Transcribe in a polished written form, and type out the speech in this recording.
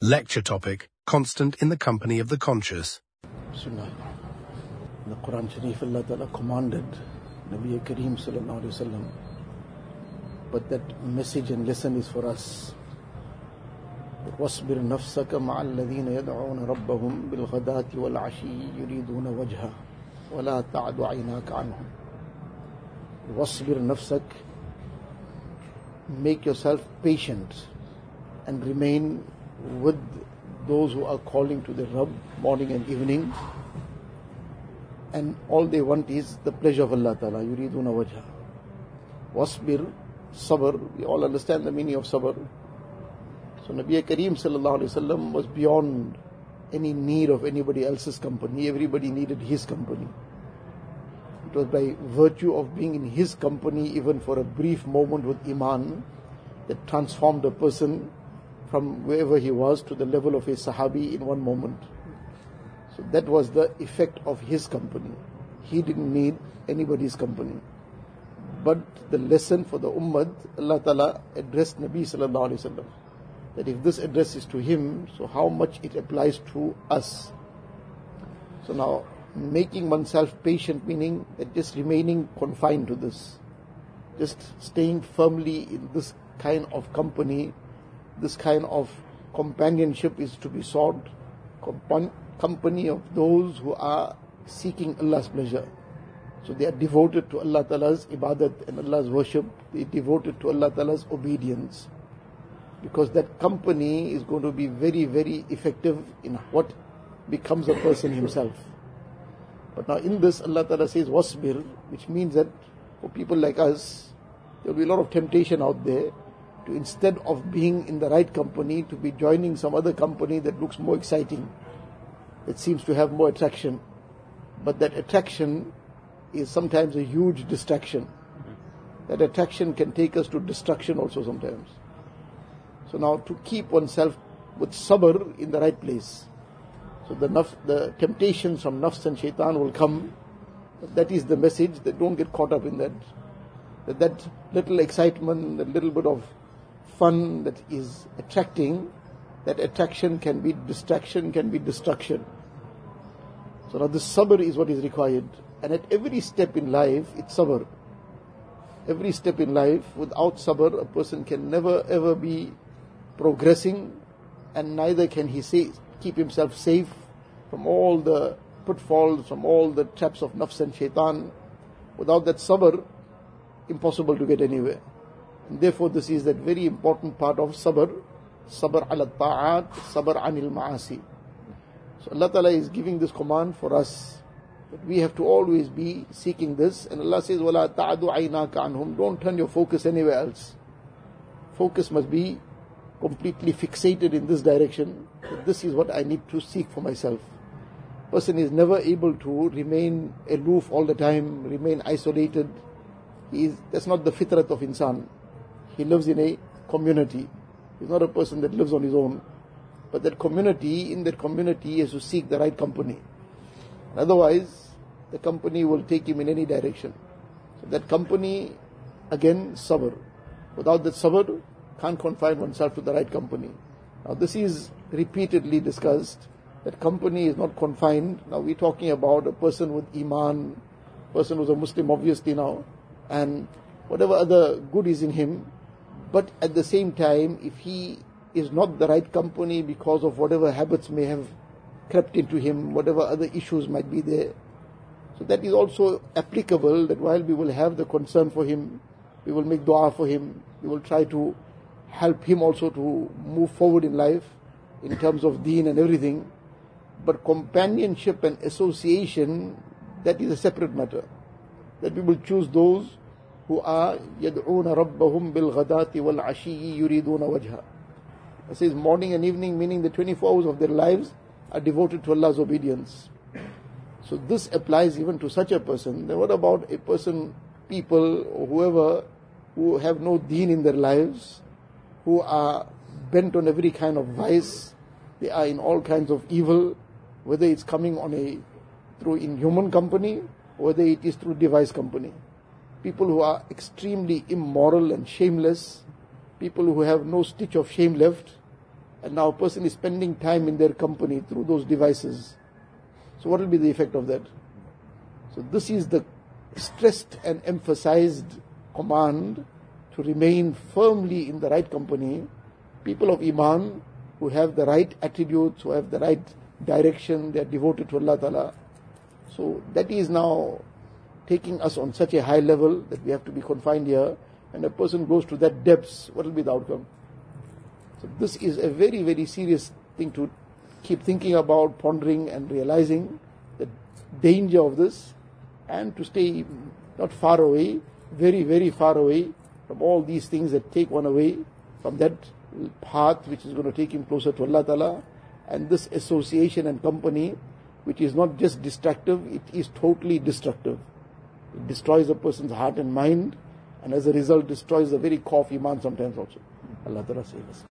Lecture topic: Constant in the company of the conscious. Sunnah. In the Quran Sharif, Allah Ta'ala commanded Nabi Kareem Sallallahu Alaihi Wasallam, but that message and lesson is for us. وَاصْبِرْ نَفْسَكَ مَعَ الَّذِينَ يَدْعُونَ رَبَّهُمْ بِالْغَدَاةِ وَالْعَشِيِّ يُرِيدُونَ وَجْهَهُ وَلَا تَعْدُ عَيْنَاكَ عَنْهُمْ. وَاصْبِرْ نَفْسَكَ, make yourself patient and remain with those who are calling to the Rabb morning and evening, and all they want is the pleasure of Allah Ta'ala. يُرِيدُونَ وَجْهَهُ. وَاصْبِرْ, sabr, we all understand the meaning of sabr. So Nabi Kareem Sallallahu Alaihi Wasallam was beyond any need of anybody else's company. Everybody needed his company. It was by virtue of being in his company, even for a brief moment with Iman, that transformed a person from wherever he was to the level of a Sahabi in one moment. So that was the effect of his company. He didn't need anybody's company. But the lesson for the Ummah, Allah Ta'ala addressed Nabi Sallallahu Alaihi Wasallam, that if this address is to him, so how much it applies to us. So now, making oneself patient, meaning that just remaining confined to this, just staying firmly in this kind of company, this kind of companionship is to be sought, company of those who are seeking Allah's pleasure. So they are devoted to Allah Ta'ala's ibadat and Allah's worship, they are devoted to Allah Ta'ala's obedience. Because that company is going to be very, very effective in what becomes a person himself. But now in this, Allah Ta'ala says, wasbir, which means that for people like us, there will be a lot of temptation out there to, instead of being in the right company, to be joining some other company that looks more exciting, that seems to have more attraction. But that attraction is sometimes a huge distraction. That attraction can take us to destruction also sometimes. So now to keep oneself with sabr in the right place. So the temptations from nafs and shaitan will come. That is the message, that don't get caught up in that. That little excitement, that little bit of fun that is attracting, that attraction can be distraction, can be destruction. So now this sabr is what is required. And at every step in life, it's sabr. Every step in life, without sabr, a person can never ever be progressing, and neither can he keep himself safe from all the pitfalls, from all the traps of nafs and shaitan. Without that sabr, impossible to get anywhere. And therefore this is that very important part of sabr. Sabr ala ta'at, sabr anil ma'asi. So Allah Ta'ala is giving this command for us, that we have to always be seeking this. And Allah says, وَلَا تَعْدُ عَيْنَاكَ عَنْهُمْ, don't turn your focus anywhere else. Focus must be completely fixated in this direction, that this is what I need to seek for myself. Person is never able to remain aloof all the time, remain isolated. That's not the fitrat of insan. He lives in a community. He's not a person that lives on his own. But that community, in that community, he has to seek the right company. Otherwise, the company will take him in any direction. So that company, again, sabr. Without that sabr, can't confine oneself to the right company. Now this is repeatedly discussed, that company is not confined. Now we're talking about a person with iman, person who's a Muslim obviously now, and whatever other good is in him. But at the same time, if he is not the right company because of whatever habits may have crept into him, whatever other issues might be there, so that is also applicable, that while we will have the concern for him, we will make dua for him, we will try to help him also to move forward in life in terms of deen and everything. But companionship and association, that is a separate matter. That we will choose those who are يَدْعُونَ رَبَّهُمْ بِالْغَدَاةِ وَالْعَشِيِّ يُرِيدُونَ وَجْهَهُ. It says morning and evening, meaning the 24 hours of their lives are devoted to Allah's obedience. So this applies even to such a person. Then what about a person, people, or whoever, who have no deen in their lives, who are bent on every kind of vice, they are in all kinds of evil, whether it's coming through inhuman company, or whether it is through device company. People who are extremely immoral and shameless, people who have no stitch of shame left, and now a person is spending time in their company through those devices. So what will be the effect of that? So this is the stressed and emphasized command to remain firmly in the right company. People of Iman who have the right attitudes, who have the right direction, they are devoted to Allah Ta'ala. So that is now taking us on such a high level that we have to be confined here. And a person goes to that depths, what will be the outcome? So this is a very, very serious thing to keep thinking about, pondering and realizing the danger of this, and to stay not far away, very, very far away from all these things that take one away from that path which is going to take him closer to Allah Ta'ala. And this association and company, which is not just destructive, it is totally destructive. It destroys a person's heart and mind, and as a result destroys the very core of Iman sometimes also. Allah Ta'ala save us.